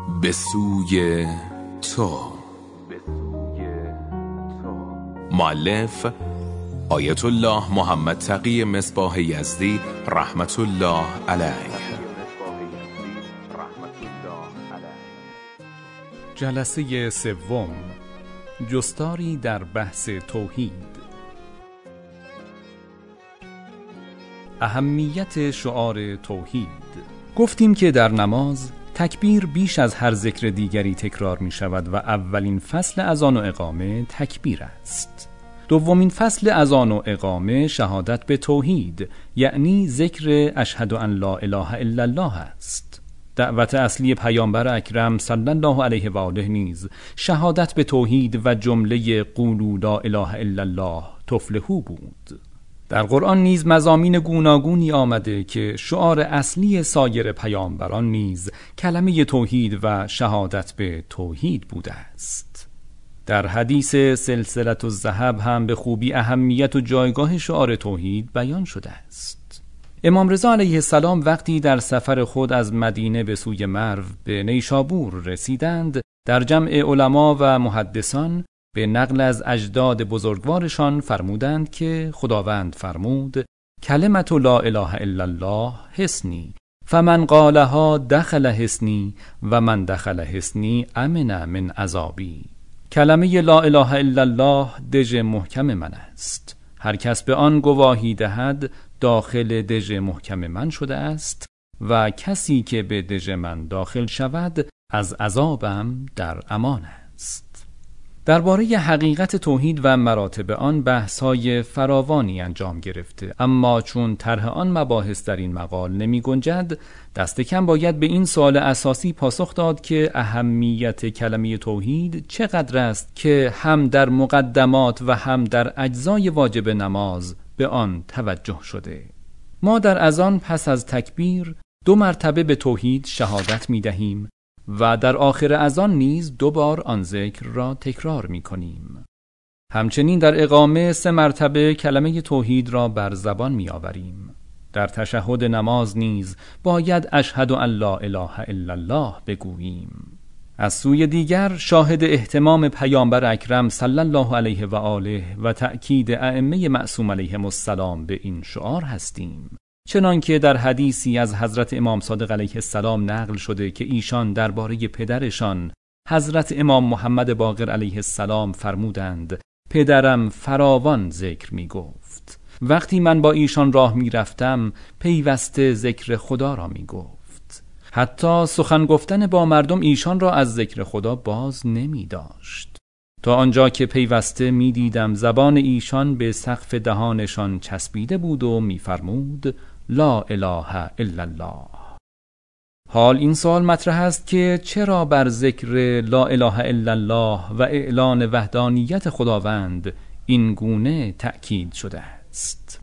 به سوی تو. مؤلف آیت الله محمد تقی مصباح یزدی رحمت الله علیه. جلسه سوم، جستاری در بحث توحید. اهمیت شعار توحید. گفتیم که در نماز تکبیر بیش از هر ذکر دیگری تکرار می شود و اولین فصل اذان و اقامه تکبیر است. دومین فصل اذان و اقامه شهادت به توحید، یعنی ذکر اشهد ان لا اله الا الله است. دعوت اصلی پیامبر اکرم صلی الله علیه و آله نیز شهادت به توحید و جمله قولوا لا اله الا الله تفلحوا بود. در قرآن نیز مضامین گوناگونی آمده که شعار اصلی سایر پیامبران نیز کلمه توحید و شهادت به توحید بوده است. در حدیث سلسله الذهب هم به خوبی اهمیت و جایگاه شعار توحید بیان شده است. امام رضا علیه السلام وقتی در سفر خود از مدینه به سوی مرو به نیشابور رسیدند، در جمع علما و محدثان به نقل از اجداد بزرگوارشان فرمودند که خداوند فرمود کلمت لا اله الا الله حصنی فمن قالها دخل حصنی و من دخل حصنی امن من عذابی. کلمه لا اله الا الله دژ محکم من است، هر کس به آن گواهی دهد داخل دژ محکم من شده است و کسی که به دژ من داخل شود از عذابم در امان است. درباره حقیقت توحید و مراتب آن بحث‌های فراوانی انجام گرفته، اما چون طرح آن مباحث در این مقال نمی گنجد، دست کم باید به این سوال اساسی پاسخ داد که اهمیت کلمه توحید چقدر است که هم در مقدمات و هم در اجزای واجب نماز به آن توجه شده. ما در اذان پس از تکبیر 2 مرتبه به توحید شهادت می دهیم و در آخر اذان نیز 2 بار آن ذکر را تکرار می کنیم. همچنین در اقامه 3 مرتبه کلمه توحید را بر زبان می آوریم. در تشهد نماز نیز باید اشهد ان لا اله الا الله بگوییم. از سوی دیگر شاهد اهتمام پیامبر اکرم صلی الله علیه و آله و تأکید ائمه معصوم علیهم السلام به این شعار هستیم، چنانکه در حدیثی از حضرت امام صادق علیه السلام نقل شده که ایشان درباره پدرشان حضرت امام محمد باقر علیه السلام فرمودند پدرم فراوان ذکر می گفت. وقتی من با ایشان راه می رفتم پیوسته ذکر خدا را می گفت. حتی سخن گفتن با مردم ایشان را از ذکر خدا باز نمی داشت، تا آنجا که پیوسته می دیدم زبان ایشان به سقف دهانشان چسبیده بود و می فرمود لا اله الا الله. حال این سوال مطرح است که چرا بر ذکر لا اله الا الله و اعلان وحدانیت خداوند این گونه تأکید شده است؟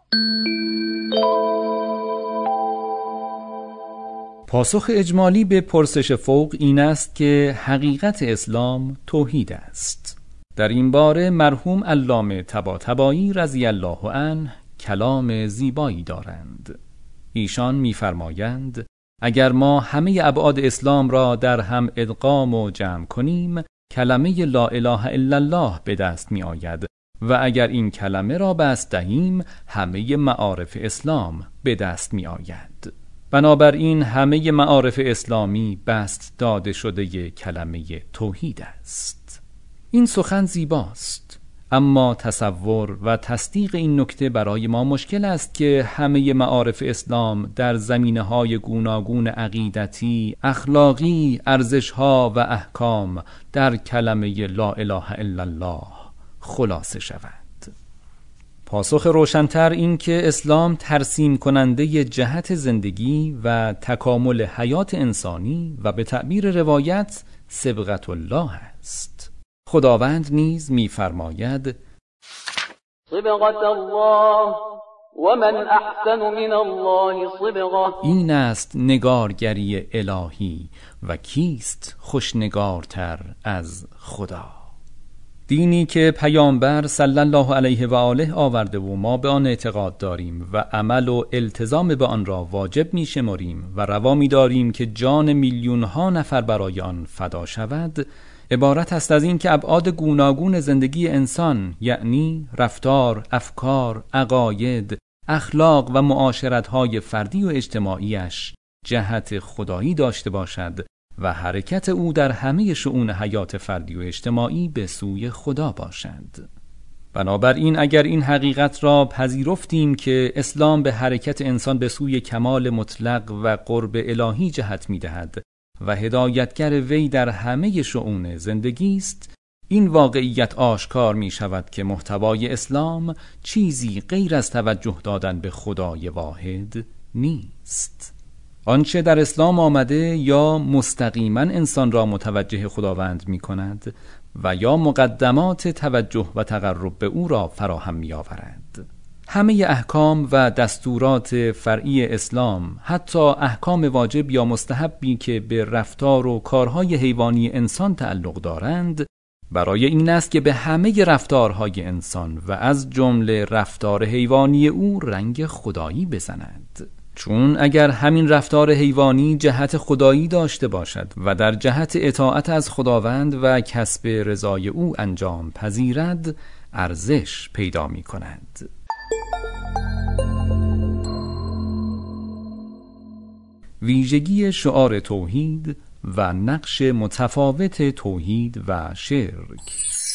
پاسخ اجمالی به پرسش فوق این است که حقیقت اسلام توحید است. در این باره مرحوم علامه طباطبایی رضی الله عنه کلام زیبایی دارند. ایشان می‌فرمایند اگر ما همه ابعاد اسلام را در هم ادغام و جمع کنیم کلمه لا اله الا الله به دست می آید و اگر این کلمه را بست دهیم همه معارف اسلام به دست می آید. بنابراین همه معارف اسلامی بست داده شده کلمه توحید است. این سخن زیباست، اما تصور و تصدیق این نکته برای ما مشکل است که همه معارف اسلام در زمینه‌های گوناگون عقیدتی، اخلاقی، ارزش‌ها و احکام در کلمه لا اله الا الله خلاصه شود. پاسخ روشن‌تر این که اسلام ترسیم کننده جهت زندگی و تکامل حیات انسانی و به تعبیر روایت صبغت الله است. خداوند نیز می‌فرماید صبغت الله و من احسن من الله صبغه. این است نگارگری الهی و کیست خوشنگارتر از خدا. دینی که پیامبر صلی الله علیه و آله آورده و ما به آن اعتقاد داریم و عمل و التزام به آن را واجب می شماریم و روا می داریم که جان میلیون ها نفر برای آن فدا شود، عبارت است از این که ابعاد گوناگون زندگی انسان، یعنی رفتار، افکار، عقاید، اخلاق و معاشرت‌های فردی و اجتماعیش جهت خدایی داشته باشد و حرکت او در همه شؤون حیات فردی و اجتماعی به سوی خدا باشد. بنابراین اگر این حقیقت را پذیرفتیم که اسلام به حرکت انسان به سوی کمال مطلق و قرب الهی جهت می‌دهد و هدایتگر وی در همه شؤون زندگی است، این واقعیت آشکار می شود که محتوای اسلام چیزی غیر از توجه دادن به خدای واحد نیست. آنچه در اسلام آمده یا مستقیما انسان را متوجه خداوند می کند و یا مقدمات توجه و تقرب به او را فراهم می آورد. همه احکام و دستورات فرعی اسلام، حتی احکام واجب یا مستحبی که به رفتار و کارهای حیوانی انسان تعلق دارند، برای این است که به همه رفتارهای انسان و از جمله رفتار حیوانی او رنگ خدایی بزند. چون اگر همین رفتار حیوانی جهت خدایی داشته باشد و در جهت اطاعت از خداوند و کسب رضای او انجام پذیرد، ارزش پیدا می کند. ویژگی شعار توحید و نقش متفاوت توحید و شرک.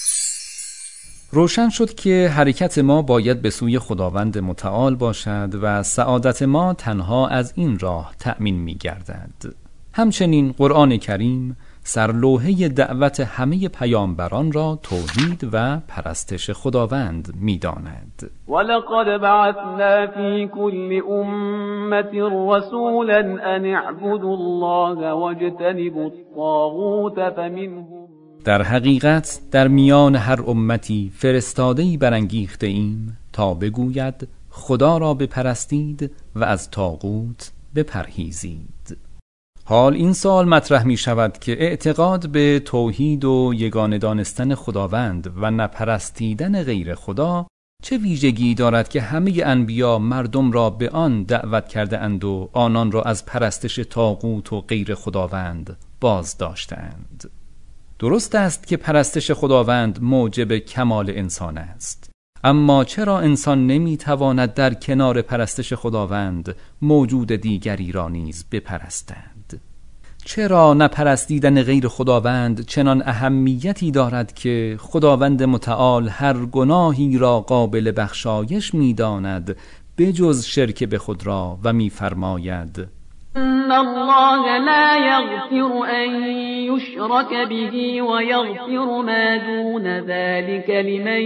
روشن شد که حرکت ما باید به سوی خداوند متعال باشد و سعادت ما تنها از این راه تأمین می گردد. همچنین قرآن کریم سرلوحه دعوت همه پیامبران را توحید و پرستش خداوند می داند. ولقد بعثنا فی كل امة رسولا ان اعبدوا الله واجتنبوا الطاغوت فمنهم. در حقیقت در میان هر امتی فرستاده‌ای برانگیخته ایم تا بگوید خدا را بپرستید و از طاغوت بپرهیزید. حال این سوال مطرح می شود که اعتقاد به توحید و یگانه دانستن خداوند و نپرستیدن غیر خدا چه ویژگی دارد که همه انبیا مردم را به آن دعوت کرده اند و آنان را از پرستش طاغوت و غیر خداوند باز داشتند؟ درست است که پرستش خداوند موجب کمال انسان است، اما چرا انسان نمیتواند در کنار پرستش خداوند موجود دیگری را نیز بپرستند؟ چرا نپرستیدن غیر خداوند چنان اهمیتی دارد که خداوند متعال هر گناهی را قابل بخشایش می‌داند بجز شرک به خود را و می‌فرماید ان الله لا یغفر ان یشرک به و یغفر ما دون ذلك لمن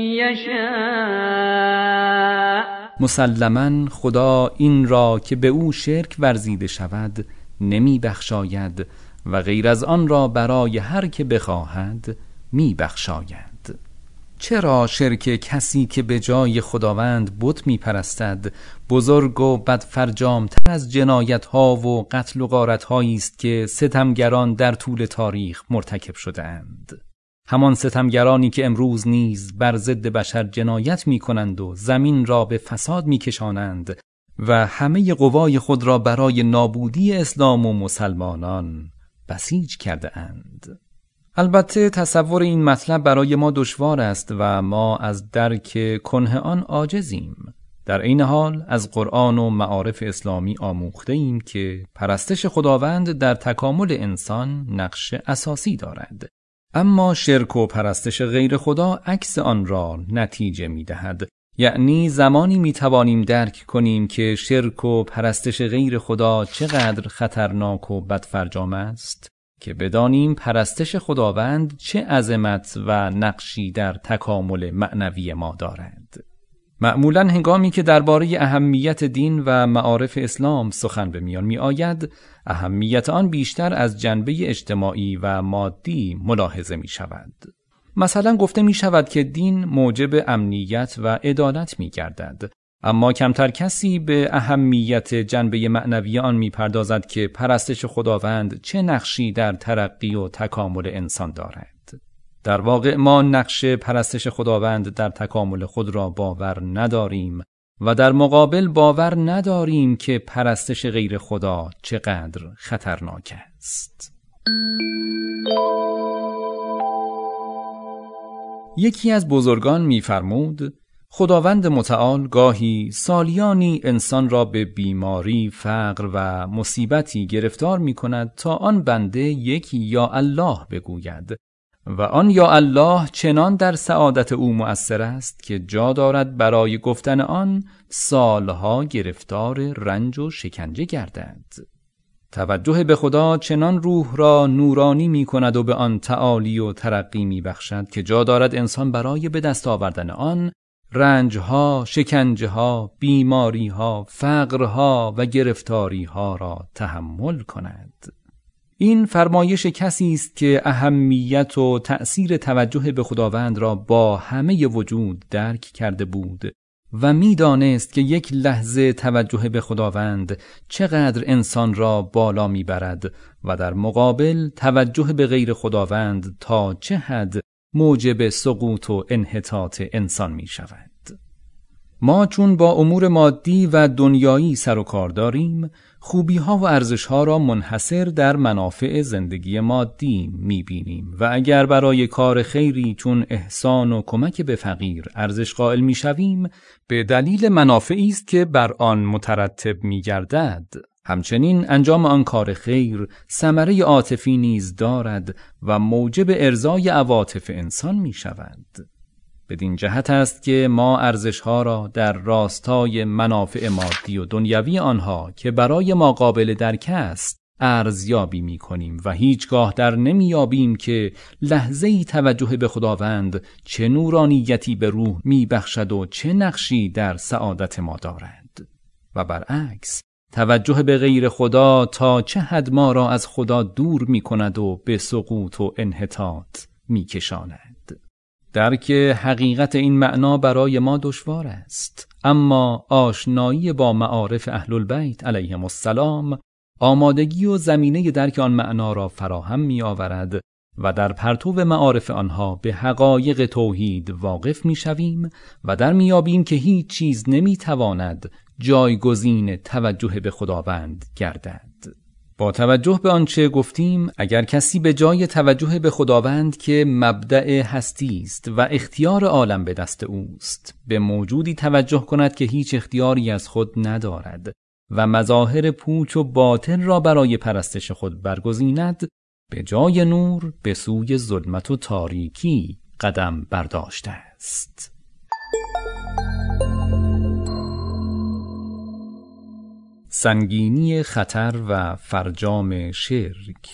یشاء. مسلماً خدا این را که به او شرک ورزیده شود نمی بخشاید و غیر از آن را برای هر که بخواهد می بخشاید. چرا شرک کسی که به جای خداوند بت می پرستد بزرگ و بدفرجام‌تر از جنایت‌ها و قتل و غارت‌هایی است که ستمگران در طول تاریخ مرتکب شده‌اند؟ همان ستمگرانی که امروز نیز بر ضد بشر جنایت می‌کنند و زمین را به فساد می‌کشانند و همه قوای خود را برای نابودی اسلام و مسلمانان بسیج کرده اند. البته تصور این مطلب برای ما دشوار است و ما از درک کنه آن عاجزیم. در این حال از قرآن و معارف اسلامی آموخته ایم که پرستش خداوند در تکامل انسان نقش اساسی دارد، اما شرک و پرستش غیر خدا عکس آن را نتیجه می دهد. یعنی زمانی می توانیم درک کنیم که شرک و پرستش غیر خدا چقدر خطرناک و بدفرجام است که بدانیم پرستش خداوند چه عظمت و نقشی در تکامل معنوی ما دارد. معمولاً هنگامی که درباره اهمیت دین و معارف اسلام سخن به میان می آید، اهمیت آن بیشتر از جنبه اجتماعی و مادی ملاحظه می شود. مثلا گفته می شود که دین موجب امنیت و عدالت می گردد، اما کمتر کسی به اهمیت جنبه معنوی آن می پردازد که پرستش خداوند چه نقشی در ترقی و تکامل انسان دارد. در واقع ما نقش پرستش خداوند در تکامل خود را باور نداریم و در مقابل باور نداریم که پرستش غیر خدا چقدر خطرناک است. یکی از بزرگان می‌فرمود خداوند متعال گاهی سالیانی انسان را به بیماری، فقر و مصیبتی گرفتار می‌کند تا آن بنده یکی یا الله بگوید و آن یا الله چنان در سعادت او مؤثر است که جا دارد برای گفتن آن سالها گرفتار رنج و شکنجه گردد. توجه به خدا چنان روح را نورانی می کند و به آن تعالی و ترقی می بخشد که جا دارد انسان برای به دست آوردن آن رنجها، شکنجهها، بیماریها، فقرها و گرفتاریها را تحمل کند. این فرمایش کسی است که اهمیت و تأثیر توجه به خداوند را با همه وجود درک کرده بود و می‌دانست که یک لحظه توجه به خداوند چقدر انسان را بالا می‌برد و در مقابل توجه به غیر خداوند تا چه حد موجب سقوط و انحطاط انسان می‌شود. ما چون با امور مادی و دنیایی سر و کار داریم، خوبی‌ها و ارزش‌ها را منحصر در منافع زندگی مادی می‌بینیم و اگر برای کار خیری چون احسان و کمک به فقیر ارزش قائل می‌شویم، به دلیل منافعی است که بر آن مترتب می‌گردد. همچنین انجام آن کار خیر ثمره عاطفی نیز دارد و موجب ارضای عواطف انسان می‌شود. بدین جهت است که ما ارزش‌ها را در راستای منافع مادی و دنیوی آنها که برای ما قابل درک است ارزیابی می‌کنیم و هیچگاه در نمی‌یابیم که لحظه‌ای توجه به خداوند چه نورانیتی به روح می‌بخشد و چه نقشی در سعادت ما دارد و برعکس توجه به غیر خدا تا چه حد ما را از خدا دور می‌کند و به سقوط و انحطاط می‌کشاند. درک حقیقت این معنا برای ما دشوار است، اما آشنایی با معارف اهل البیت علیهم السلام آمادگی و زمینه درک آن معنا را فراهم می آورد و در پرتو معارف آنها به حقایق توحید واقف می شویم و در می یابیم که هیچ چیز نمی تواند جایگزین توجه به خداوند گردد. با توجه به آنچه گفتیم، اگر کسی به جای توجه به خداوند که مبدأ هستی است و اختیار عالم به دست اوست، به موجودی توجه کند که هیچ اختیاری از خود ندارد و مظاهر پوچ و باطل را برای پرستش خود برگزیند، به جای نور به سوی ظلمت و تاریکی قدم برداشته است. سنگینی خطر و فرجام شرک.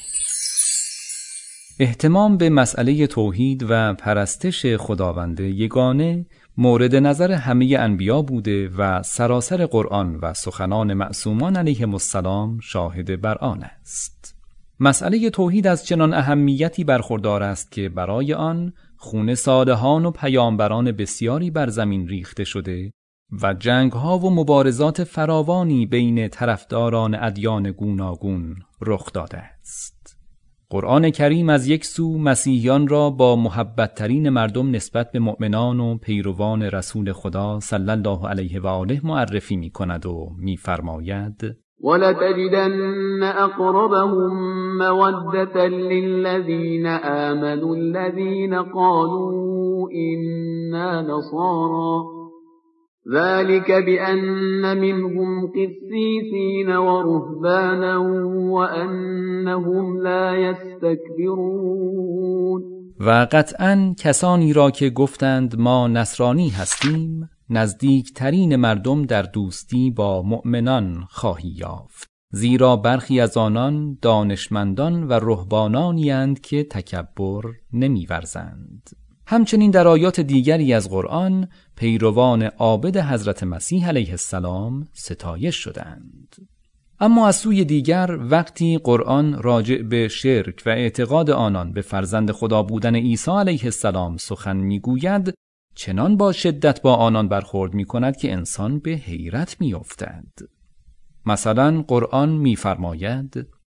اهتمام به مسئله توحید و پرستش خداوند یگانه مورد نظر همه انبیا بوده و سراسر قرآن و سخنان معصومان علیهم السلام شاهد بر آن است. مسئله توحید از چنان اهمیتی برخوردار است که برای آن خون صالحان و پیامبران بسیاری بر زمین ریخته شده و جنگ‌ها و مبارزات فراوانی بین طرفداران ادیان گوناگون رخ داده است. قرآن کریم از یک سو مسیحیان را با محبت‌ترین مردم نسبت به مؤمنان و پیروان رسول خدا صلی الله علیه و آله معرفی می‌کند و می‌فرماید: وَلَتَجِدَنَّ أَقْرَبَهُم مَّوَدَّةً لِّلَّذِينَ آمَنُوا الَّذِينَ قَالُوا إِنَّا نَصَارَىٰ ذلك بأن منهم قسيسين ورهبانا وأنهم لا يستكبرون. و قطعاً کسانی را که گفتند ما نصرانی هستیم نزدیکترین مردم در دوستی با مؤمنان خواهی یافت، زیرا برخی از آنان دانشمندان و رهبانانی اند که تکبر نمی‌ورزند. همچنین در آیات دیگری از قرآن پیروان عابد حضرت مسیح علیه السلام ستایش شدند. اما از سوی دیگر وقتی قرآن راجع به شرک و اعتقاد آنان به فرزند خدا بودن عیسی علیه السلام سخن میگوید، چنان با شدت با آنان برخورد میکند که انسان به حیرت میافتد. مثلا قرآن میفرماید: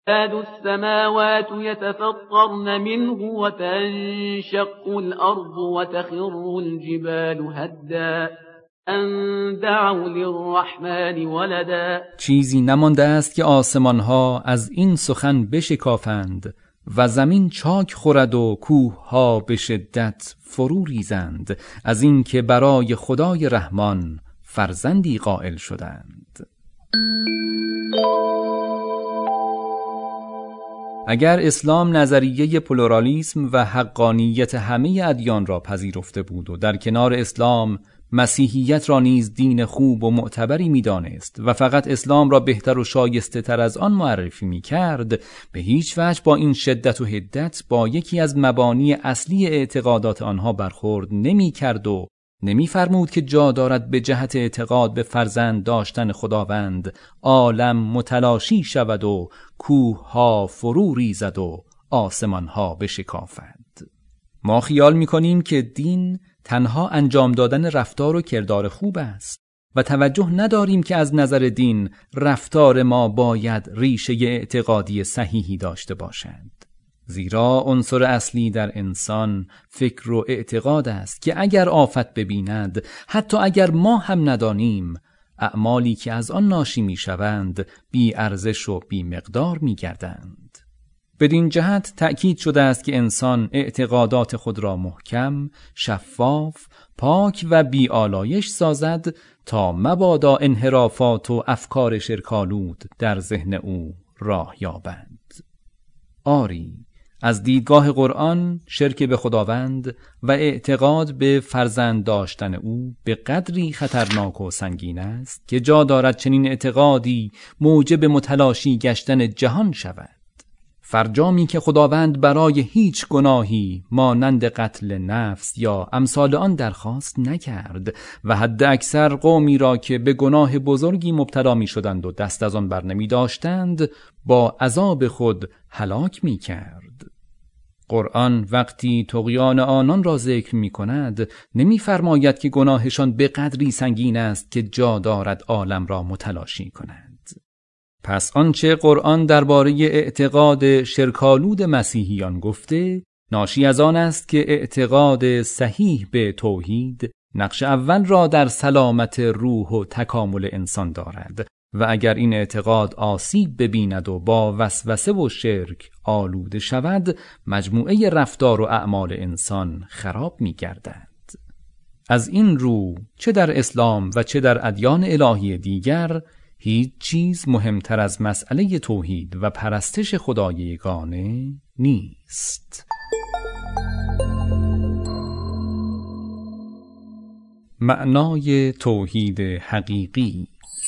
تكاد السماوات يتفطرن منه وتنشق الأرض وتخر الجبال هدا أن دعوا للرحمن ولدا. چیزی نمانده است که آسمانها از این سخن بشکافند و زمین چاک خورد و کوهها به شدت فرو ریزند از این که برای خدای رحمان فرزندی قائل شدند. اگر اسلام نظریه پلورالیسم و حقانیت همه ادیان را پذیرفته بود و در کنار اسلام مسیحیت را نیز دین خوب و معتبری می‌دانست و فقط اسلام را بهتر و شایسته تر از آن معرفی می‌کرد، به هیچ وجه با این شدت و حدت با یکی از مبانی اصلی اعتقادات آنها برخورد نمی‌کرد و نمی‌فرمود که جا دارد به جهت اعتقاد به فرزند داشتن خداوند عالم متلاشی شود و کوه‌ها فرو ریزد و آسمان‌ها بشکافد. ما خیال می‌کنیم که دین تنها انجام دادن رفتار و کردار خوب است و توجه نداریم که از نظر دین رفتار ما باید ریشه اعتقادی صحیحی داشته باشد. زیرا عنصر اصلی در انسان فکر و اعتقاد است که اگر آفت ببیند، حتی اگر ما هم ندانیم، اعمالی که از آن ناشی می‌شوند بی ارزش و بی مقدار می‌گردند. بدین جهت تأکید شده است که انسان اعتقادات خود را محکم، شفاف، پاک و بی آلایش سازد تا مبادا انحرافات و افکار شرک‌آلود در ذهن او راه یابند. آری، از دیدگاه قرآن شرک به خداوند و اعتقاد به فرزند داشتن او به قدری خطرناک و سنگین است که جا دارد چنین اعتقادی موجب متلاشی گشتن جهان شود. فرجامی که خداوند برای هیچ گناهی مانند قتل نفس یا امثال آن درخواست نکرد و حد اکثر قومی را که به گناه بزرگی مبتلا می شدند و دست از آن بر نمی داشتند با عذاب خود هلاک می کرد. قرآن وقتی طغیان آنان را ذکر می کند نمی فرماید که گناهشان به قدری سنگین است که جا دارد عالم را متلاشی کند. پس آنچه قرآن درباره اعتقاد شرک‌آلود مسیحیان گفته ناشی از آن است که اعتقاد صحیح به توحید نقش اول را در سلامت روح و تکامل انسان دارد و اگر این اعتقاد آسیب ببیند و با وسوسه و شرک آلوده شود، مجموعه رفتار و اعمال انسان خراب می گردد. از این رو چه در اسلام و چه در ادیان الهی دیگر هیچ چیز مهمتر از مسئله توحید و پرستش خدای یگانه نیست. معنای توحید حقیقی.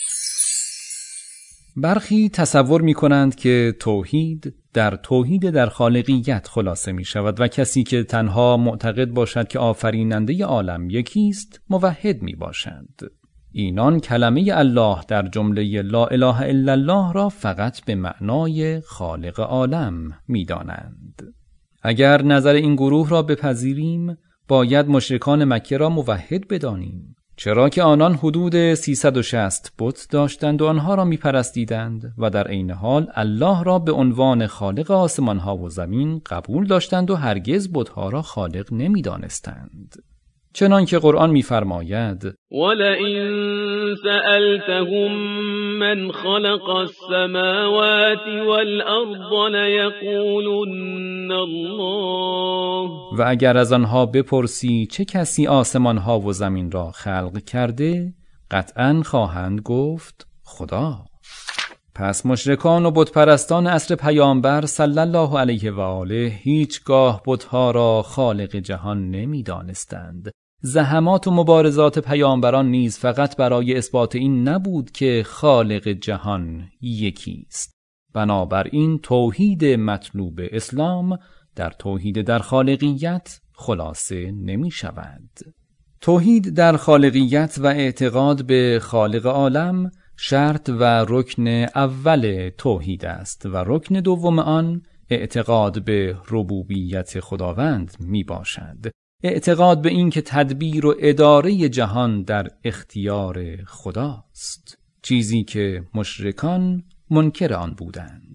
برخی تصور می کنند که توحید در توحید در خالقیت خلاصه می شود و کسی که تنها معتقد باشد که آفریننده عالم یکیست موحد می باشد. اینان کلمه الله در جمله لا اله الا الله را فقط به معنای خالق عالم می دانند. اگر نظر این گروه را بپذیریم باید مشرکان مکه را موحد بدانیم، چرا که آنان حدود 360 بت داشتند و آنها را می پرستیدند و در عین حال الله را به عنوان خالق آسمان ها و زمین قبول داشتند و هرگز بتها را خالق نمی دانستند. چنان که قرآن می‌فرماید ولئن سألتهم من خلق السماوات والأرض لیقولن الله، و اگر از آنها بپرسی چه کسی آسمان‌ها و زمین را خلق کرده، قطعاً خواهند گفت خدا. پس مشرکان و بتپرستان عصر پیامبر صلی الله علیه و آله هیچگاه بتها را خالق جهان نمی‌دانستند. زحمات و مبارزات پیامبران نیز فقط برای اثبات این نبود که خالق جهان یکی است. بنابراین توحید مطلوب اسلام در توحید در خالقیت خلاصه نمی شود. توحید در خالقیت و اعتقاد به خالق عالم شرط و رکن اول توحید است و رکن دوم آن اعتقاد به ربوبیت خداوند می باشد. اعتقاد به این که تدبیر و اداره جهان در اختیار خداست، چیزی که مشرکان منکر آن بودند.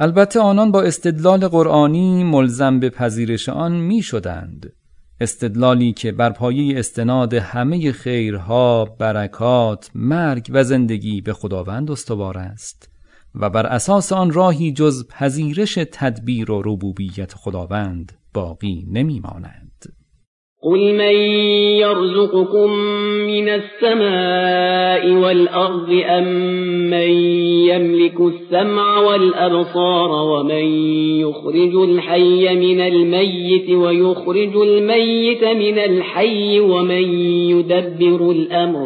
البته آنان با استدلال قرآنی ملزم به پذیرش آن می شدند، استدلالی که بر پایه استناد همه خیرها، برکات، مرگ و زندگی به خداوند استوار است و بر اساس آن راهی جز پذیرش تدبیر و ربوبیت خداوند باقی نمی ماند. قل من يرزقكم من السماء والأرض أم من يملك السمع والأبصار ومن يخرج الحي من الميت ويخرج الميت من الحي ومن يدبر الأمر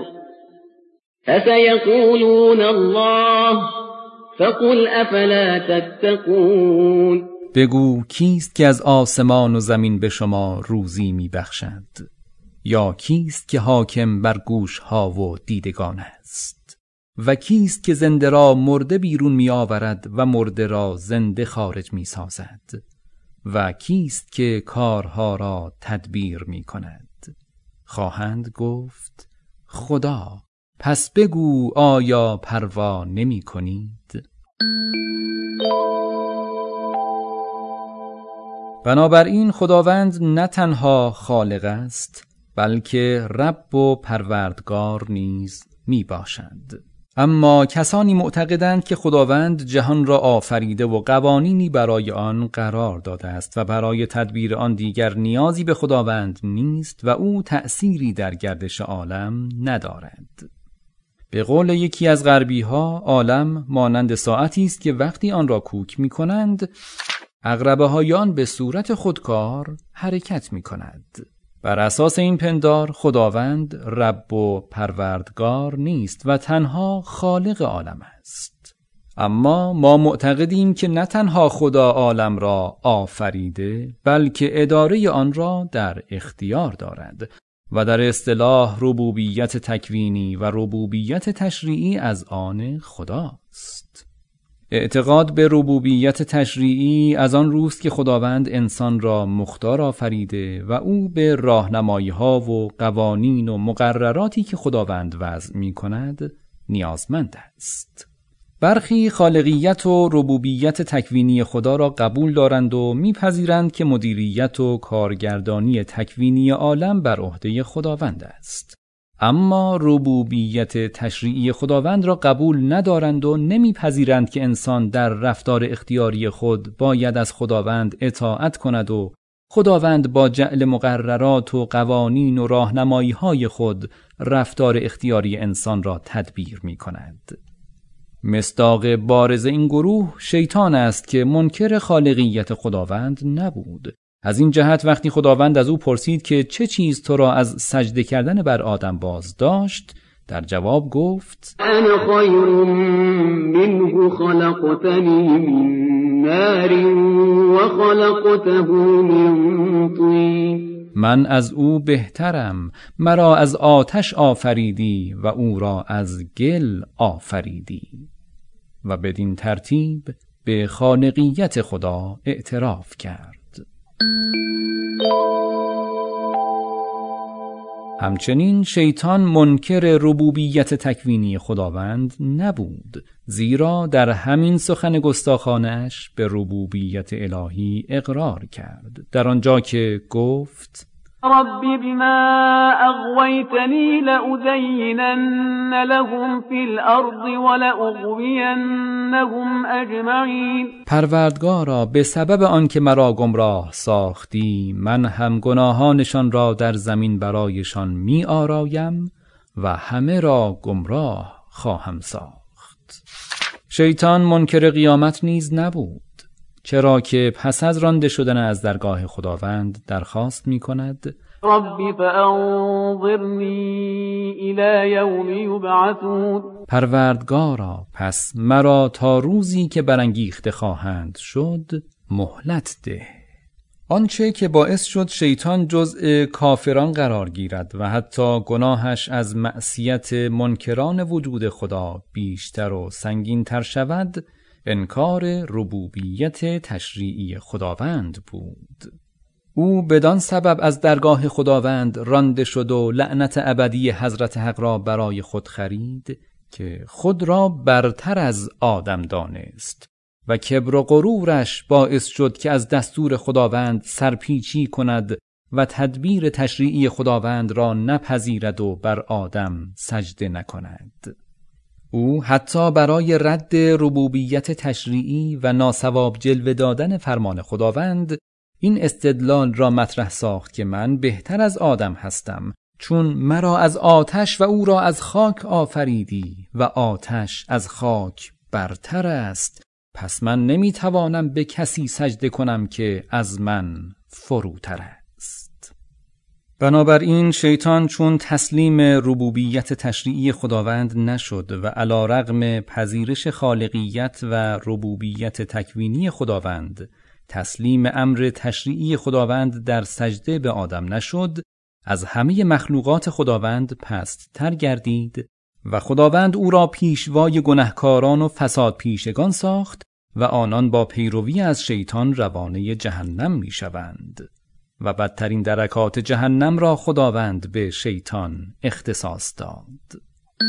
فسيقولون الله فقل أفلا تتقون. بگو کیست که از آسمان و زمین به شما روزی می بخشد؟ یا کیست که حاکم بر گوش ها و دیدگان است؟ و کیست که زنده را مرده بیرون می آورد و مرده را زنده خارج می سازد؟ و کیست که کارها را تدبیر می کند؟ خواهند گفت خدا. پس بگو آیا پروا نمی کنید؟ بنابراین خداوند نه تنها خالق است بلکه رب و پروردگار نیز می باشد. اما کسانی معتقدند که خداوند جهان را آفریده و قوانینی برای آن قرار داده است و برای تدبیر آن دیگر نیازی به خداوند نیست و او تأثیری در گردش عالم ندارد. به قول یکی از غربی ها عالم مانند ساعتی است که وقتی آن را کوک می کنند عقربه های آن به صورت خودکار حرکت می کند. بر اساس این پندار خداوند رب و پروردگار نیست و تنها خالق عالم است. اما ما معتقدیم که نه تنها خدا عالم را آفریده بلکه اداره آن را در اختیار دارد و در اصطلاح ربوبیت تکوینی و ربوبیت تشریعی از آن خداست. اعتقاد به ربوبیت تشریعی از آن روست که خداوند انسان را مختار آفریده و او به راهنمایی‌ها و قوانین و مقرراتی که خداوند وضع می‌کند نیازمند است. برخی خالقیت و ربوبیت تکوینی خدا را قبول دارند و می‌پذیرند که مدیریت و کارگردانی تکوینی عالم بر عهده خداوند است. اما ربوبیت تشریعی خداوند را قبول ندارند و نمیپذیرند که انسان در رفتار اختیاری خود باید از خداوند اطاعت کند و خداوند با جعل مقررات و قوانین و راهنمایی‌های خود رفتار اختیاری انسان را تدبیر می‌کند. مصداق بارز این گروه شیطان است که منکر خالقیت خداوند نبود. از این جهت وقتی خداوند از او پرسید که چه چیز تو را از سجده کردن بر آدم باز داشت، در جواب گفت انا خیر منه خلقتنی من نار و خلقته من طین. من از او بهترم، مرا از آتش آفریدی و او را از گل آفریدی. و بدین ترتیب به خالقیت خدا اعتراف کرد. همچنین شیطان منکر ربوبیت تکوینی خداوند نبود، زیرا در همین سخن گستاخانه‌اش به ربوبیت الهی اقرار کرد، در آنجا که گفت رب بما اغویتنی لأزینن لهم فی الارض ولأغوینهم اجمعین. پروردگارا به سبب آنکه مرا گمراه ساختی من هم گناهانشان را در زمین برایشان می آرایم و همه را گمراه خواهم ساخت. شیطان منکر قیامت نیز نبود، چرا که پس از رانده شدن از درگاه خداوند درخواست می کند رب فانظرنی الی یوم یبعثون. پروردگارا پس مرا تا روزی که برانگیخته خواهند شد مهلت ده. آنچه که باعث شد شیطان جزء کافران قرار گیرد و حتی گناهش از معصیت منکران وجود خدا بیشتر و سنگین‌تر شود، انکار ربوبیت تشریعی خداوند بود. او بدان سبب از درگاه خداوند رانده شد و لعنت ابدی حضرت حق را برای خود خرید که خود را برتر از آدم دانست و کبر و غرورش باعث شد که از دستور خداوند سرپیچی کند و تدبیر تشریعی خداوند را نپذیرد و بر آدم سجده نکند. او حتی برای رد ربوبیت تشریعی و ناصواب جلوه دادن فرمان خداوند این استدلال را مطرح ساخت که من بهتر از آدم هستم، چون مرا از آتش و او را از خاک آفریدی و آتش از خاک برتر است، پس من نمیتوانم به کسی سجده کنم که از من فروتر است. بنابراین شیطان چون تسلیم ربوبیت تشریعی خداوند نشد و علی رغم پذیرش خالقیت و ربوبیت تکوینی خداوند تسلیم امر تشریعی خداوند در سجده به آدم نشد، از همه مخلوقات خداوند پست تر گردید و خداوند او را پیشوای گناهکاران و فساد پیشگان ساخت و آنان با پیروی از شیطان روانه جهنم می شوند و بدترین درکات جهنم را خداوند به شیطان اختصاص داد.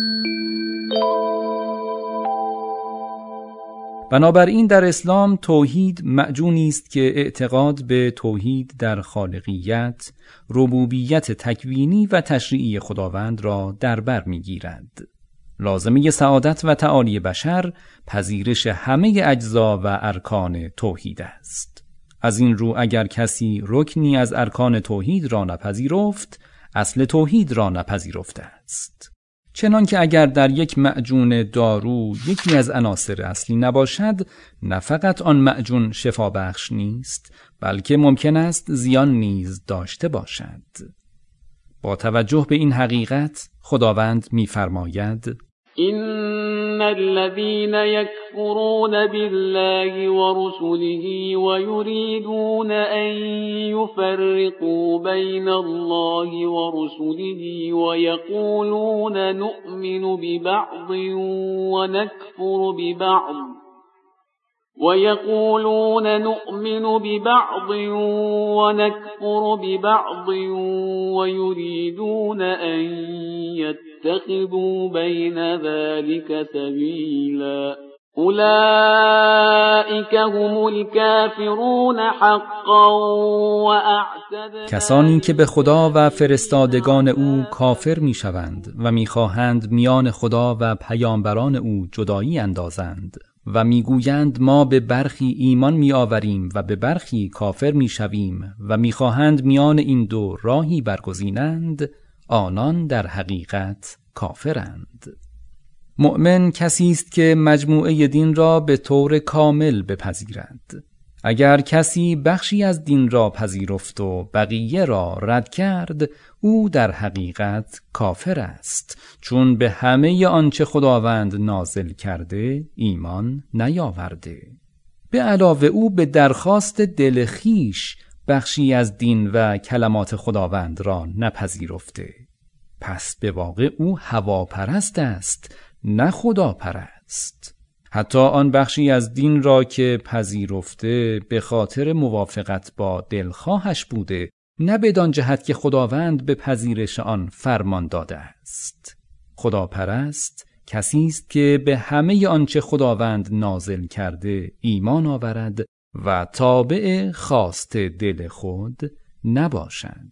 بنابراین در اسلام توحید معجونی است که اعتقاد به توحید در خالقیت، ربوبیت تکوینی و تشریعی خداوند را در بر می‌گیرد. لازمه سعادت و تعالی بشر پذیرش همه اجزا و ارکان توحید است. از این رو اگر کسی رکنی از ارکان توحید را نپذیرفت، اصل توحید را نپذیرفته است. چنان که اگر در یک معجون دارو یکی از عناصر اصلی نباشد، نه فقط آن معجون شفا بخش نیست، بلکه ممکن است زیان نیز داشته باشد. با توجه به این حقیقت خداوند می‌فرماید: إن الذين يكفرون بالله ورسله ويريدون أن يفرقوا بين الله ورسله ويقولون نؤمن ببعض ونكفر ببعض ويريدون أن يتخذوا بين ذلك سبيلا أولئك هم الكافرون حقا وأعتدنا. کسانی که به خدا و فرستادگان او کافر میشوند و میخواهند میان خدا و پیامبران او جدایی اندازند و میگویند ما به برخی ایمان میآوریم و به برخی کافر میشویم و میخواهند میان این دو راهی برگزینند، آنان در حقیقت کافرند. مؤمن کسی است که مجموعه دین را به طور کامل بپذیرد. اگر کسی بخشی از دین را پذیرفت و بقیه را رد کرد، او در حقیقت کافر است، چون به همه آنچه خداوند نازل کرده ایمان نیاورده. به علاوه او به درخواست دل خویش بخشی از دین و کلمات خداوند را نپذیرفته. پس به واقع او هواپرست است، نه خداپرست. حتی آن بخشی از دین را که پذیرفته به خاطر موافقت با دلخواهش بوده، نه بدان جهت که خداوند به پذیرش آن فرمان داده است. خداپرست کسی است که به همه آنچه خداوند نازل کرده ایمان آورد و تابع خواست دل خود نباشد.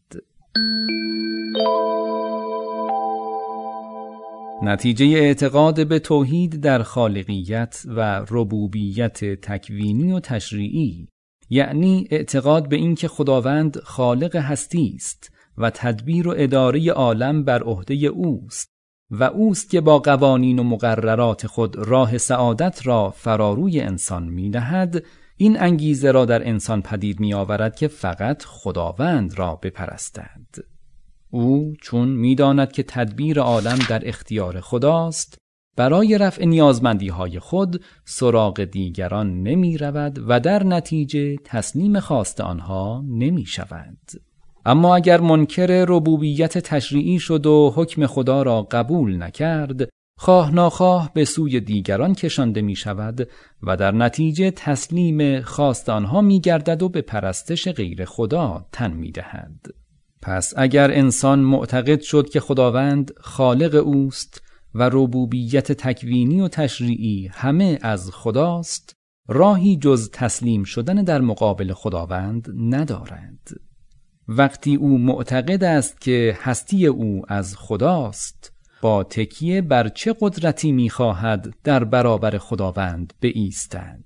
نتیجه اعتقاد به توحید در خالقیت و ربوبیت تکوینی و تشریعی، یعنی اعتقاد به این که خداوند خالق هستی است و تدبیر و اداره عالم بر عهده اوست و اوست که با قوانین و مقررات خود راه سعادت را فراروی انسان می‌نهد، این انگیزه را در انسان پدید می‌آورد که فقط خداوند را بپرستد. او چون می‌داند که تدبیر عالم در اختیار خداست، برای رفع نیازمندی‌های خود سراغ دیگران نمی‌رود و در نتیجه تسلیم خواست آنها نمی‌شود. اما اگر منکر ربوبیت تشریعی شد و حکم خدا را قبول نکرد، خواه ناخواه به سوی دیگران کشانده می‌شود و در نتیجه تسلیم خواست آنها می‌گردد و به پرستش غیر خدا تن می‌دهد. پس اگر انسان معتقد شد که خداوند خالق اوست و ربوبیت تکوینی و تشریعی همه از خداست راهی جز تسلیم شدن در مقابل خداوند ندارد. وقتی او معتقد است که هستی او از خداست، با تکیه بر چه قدرتی می‌خواهد در برابر خداوند بایستد؟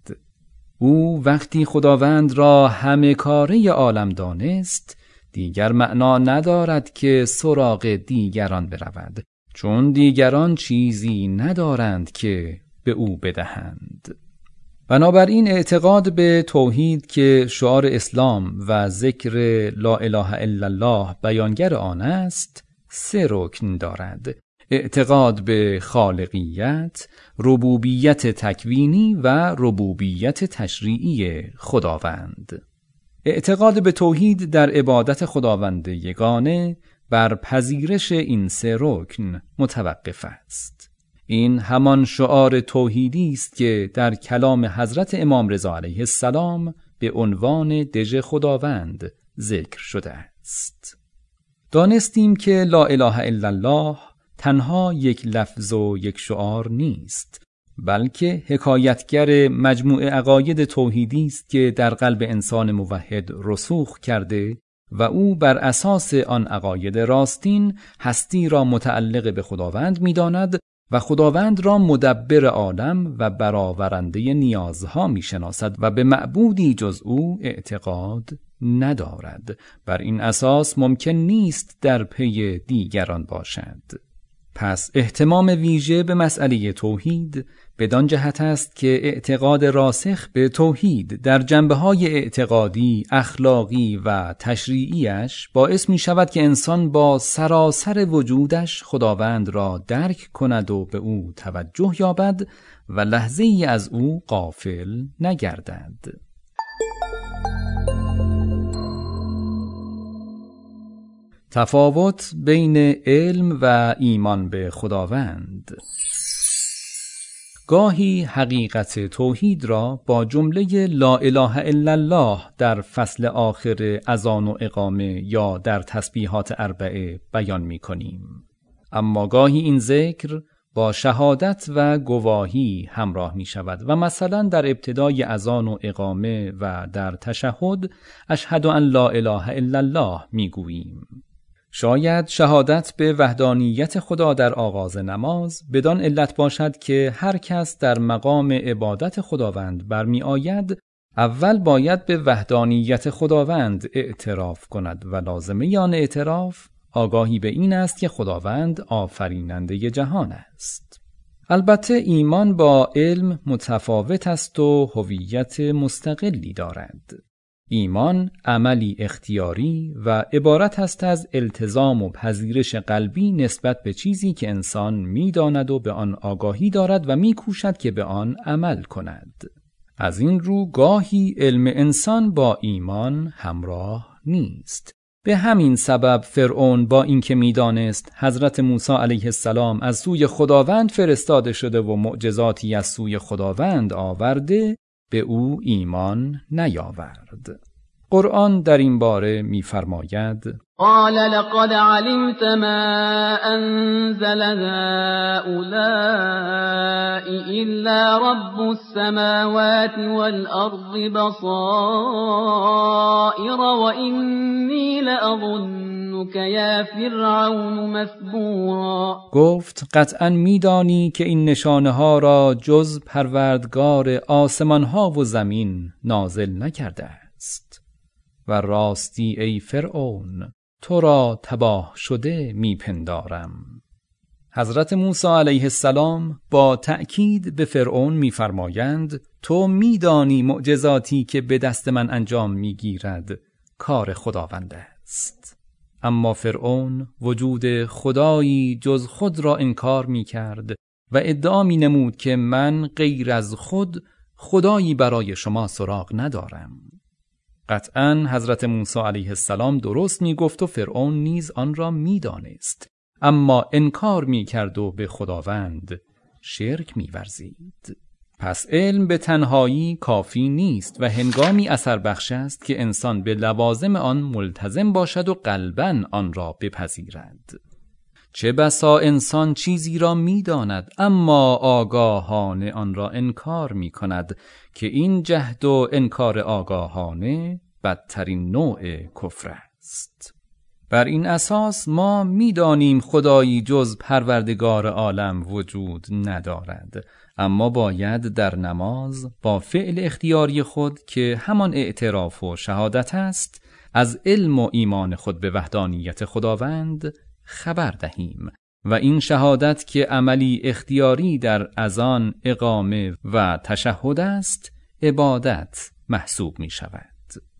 او وقتی خداوند را همه کاره عالم دانست، دیگر معنا ندارد که سراغ دیگران برود، چون دیگران چیزی ندارند که به او بدهند. بنابراین اعتقاد به توحید که شعار اسلام و ذکر لا اله الا الله بیانگر آن است، 3 رکن دارد: اعتقاد به خالقیت، ربوبیت تکوینی و ربوبیت تشریعی خداوند. اعتقاد به توحید در عبادت خداوند یگانه بر پذیرش این 3 رکن متوقف است. این همان شعار توحیدی است که در کلام حضرت امام رضا علیه السلام به عنوان دژ خداوند ذکر شده است. دانستیم که لا اله الا الله تنها یک لفظ و یک شعار نیست، بلکه حکایتگر مجموع عقاید توحیدی است که در قلب انسان موحد رسوخ کرده و او بر اساس آن عقاید راستین هستی را متعلق به خداوند می‌داند و خداوند را مدبر عالم و برآورنده نیازها می‌شناسد و به معبودی جز او اعتقاد ندارد. بر این اساس ممکن نیست در پی دیگران باشد. پس اهتمام ویژه به مسئله توحید بدان جهت است که اعتقاد راسخ به توحید در جنبه‌های اعتقادی، اخلاقی و تشریعیش باعث می شود که انسان با سراسر وجودش خداوند را درک کند و به او توجه یابد و لحظه ای از او غافل نگردد. تفاوت بین علم و ایمان به خداوند. گاهی حقیقت توحید را با جمله لا اله الا الله در فصل آخر اذان و اقامه یا در تسبیحات 4 بیان می کنیم. اما گاهی این ذکر با شهادت و گواهی همراه می شود و مثلا در ابتدای اذان و اقامه و در تشهد اشهد ان لا اله الا الله می گوییم. شاید شهادت به وحدانیت خدا در آغاز نماز بدان علت باشد که هر کس در مقام عبادت خداوند برمی آید اول باید به وحدانیت خداوند اعتراف کند و لازمه آن اعتراف آگاهی به این است که خداوند آفریننده جهان است. البته ایمان با علم متفاوت است و هویت مستقلی دارد. ایمان عملی اختیاری و عبارت است از التزام و پذیرش قلبی نسبت به چیزی که انسان می‌داند و به آن آگاهی دارد و می‌کوشد که به آن عمل کند. از این رو گاهی علم انسان با ایمان همراه نیست. به همین سبب فرعون با اینکه می‌دانست حضرت موسی علیه السلام از سوی خداوند فرستاده شده و معجزاتی از سوی خداوند آورده، به او ایمان نیاورد. قرآن در این باره می‌فرماید: قال لقد علمت ما انزل هؤلاء الا رب السماوات والارض بصائر واني لأظنك یا فرعون مثبورا. گفت قطعاً می‌دانی که این نشانه ها را جز پروردگار آسمان ها و زمین نازل نکرده است و راستی ای فرعون تو را تباه شده میپندارم. حضرت موسی علیه السلام با تأکید به فرعون میفرمایند تو میدانی معجزاتی که به دست من انجام میگیرد کار خداوند است. اما فرعون وجود خدایی جز خود را انکار میکرد و ادعا مینمود که من غیر از خود خدایی برای شما سراغ ندارم. قطعاً حضرت موسی علیه السلام درست می گفت و فرعون نیز آن را می دانست، اما انکار می کرد و به خداوند شرک می ورزید. پس علم به تنهایی کافی نیست و هنگامی اثر بخش است که انسان به لوازم آن ملتزم باشد و قلباً آن را بپذیرد. چه بسا انسان چیزی را می‌داند اما آگاهانه آن را انکار می‌کند که این جهد و انکار آگاهانه بدترین نوع کفر است. بر این اساس ما می‌دانیم خدایی جز پروردگار عالم وجود ندارد، اما باید در نماز با فعل اختیاری خود که همان اعتراف و شهادت است از علم و ایمان خود به وحدانیت خداوند خبر دهیم و این شهادت که عملی اختیاری در اذان، اقامه و تشهد است عبادت محسوب می شود.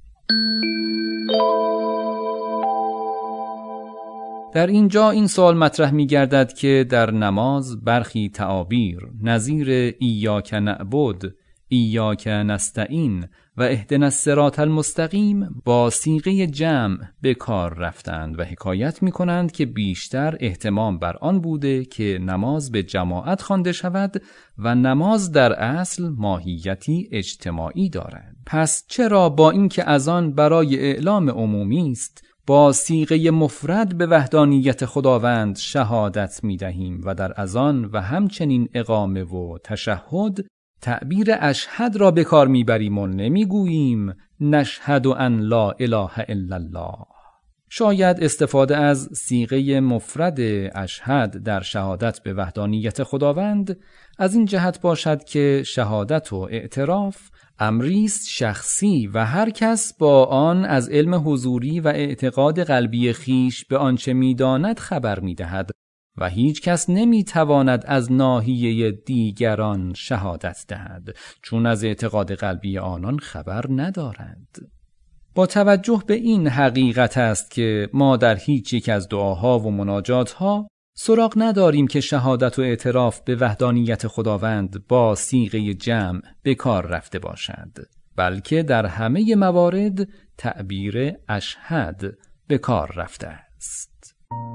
در اینجا این سوال مطرح می گردد که در نماز برخی تعابیر نظیر ایاک نعبد، ایاک نستعین و اهدنا الصراط المستقیم با صیغه جمع به کار رفتند و حکایت می کنند که بیشتر اهتمام بر آن بوده که نماز به جماعت خوانده شود و نماز در اصل ماهیتی اجتماعی دارد. پس چرا با اینکه اذان برای اعلام عمومی است با صیغه مفرد به وحدانیت خداوند شهادت می دهیم و در اذان و همچنین اقامه و تشهد تعبیر اشهد را به کار میبریم و نمیگوییم نشهد ان لا اله الا الله؟ شاید استفاده از صیغه مفرد اشهد در شهادت به وحدانیت خداوند از این جهت باشد که شهادت و اعتراف امریست شخصی و هر کس با آن از علم حضوری و اعتقاد قلبی خیش به آنچه میداند خبر میدهد و هیچ کس نمیتواند از ناحیه دیگران شهادت دهد چون از اعتقاد قلبی آنان خبر ندارند. با توجه به این حقیقت است که ما در هیچ یک از دعاها و مناجاتها سراغ نداریم که شهادت و اعتراف به وحدانیت خداوند با صیغه جمع به کار رفته باشد، بلکه در همه موارد تعبیر اشهد به کار رفته است.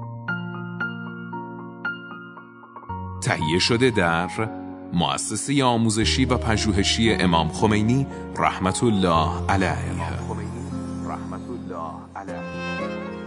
تهیه شده در مؤسسه آموزشی و پژوهشی امام خمینی رحمت الله علیه.